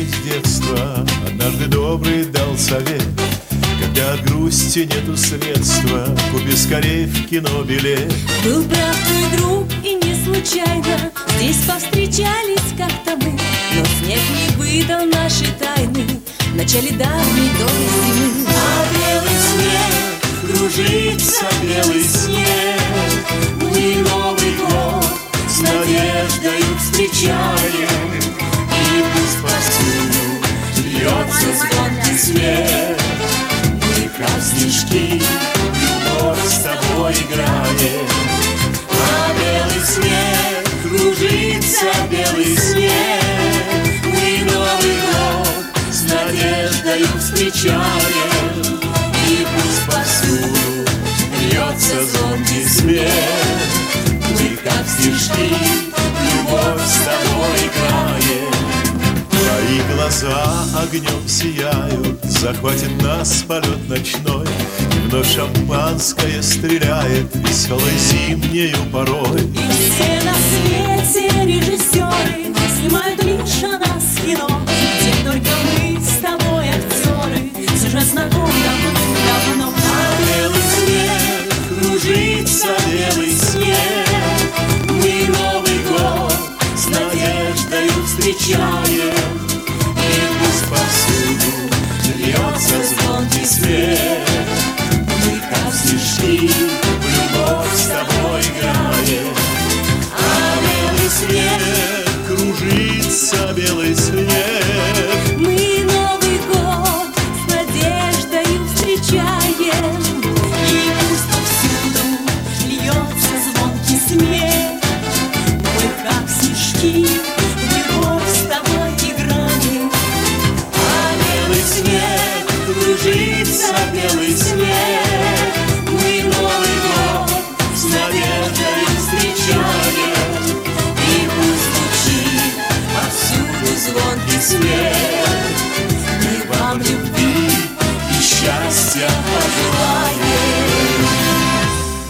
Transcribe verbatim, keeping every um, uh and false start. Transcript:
из детства однажды добрый дал совет: когда от грусти нету средства, купи скорей в кино билет. Был прав твой друг, и не случайно здесь повстречались как-то мы, но снег не выдал нашей тайны в начале давней долгой зимы. А белый снег кружится, белый снег, мы Новый год с надеждою встречаем. И пусть повсюду льется звонкий смех, мы как снежки любовь с тобой играем. А белый снег кружится, белый снег, мы Новый год с надеждою встречаем. И пусть повсюду льется звонкий смех, мы как снежки любовь с тобой играем. Твои глаза огнем сияют, захватит нас полет ночной, и вновь шампанское стреляет веселой зимнею порой. И все на свете режиссеры снимают лишь о нас кино, где только мы с тобой актеры, сюжет знаком давно-давно. А белый снег кружится, белый снег, мы Новый год с надеждою встречаем. И пусть повсюду льется звонкий смех,